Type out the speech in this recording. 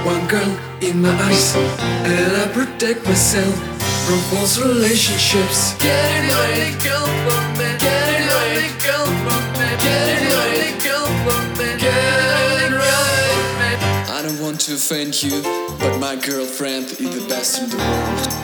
One girl in my eyes, and I protect myself from false relationships. Get it right, girl, for me. Get it right, girl, for me. Get it right, girl, for me. Get it right. I don't want to offend you, but my girlfriend is the best in the world.